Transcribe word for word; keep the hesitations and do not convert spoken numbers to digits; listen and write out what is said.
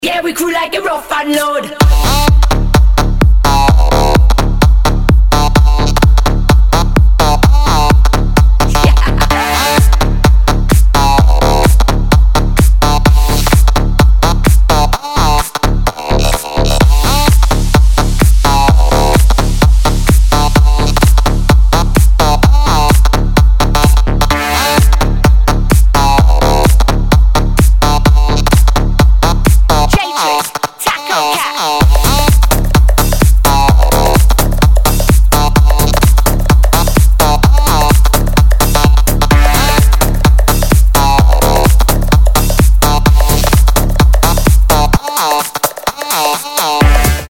Yeah, we crew like a rough and load.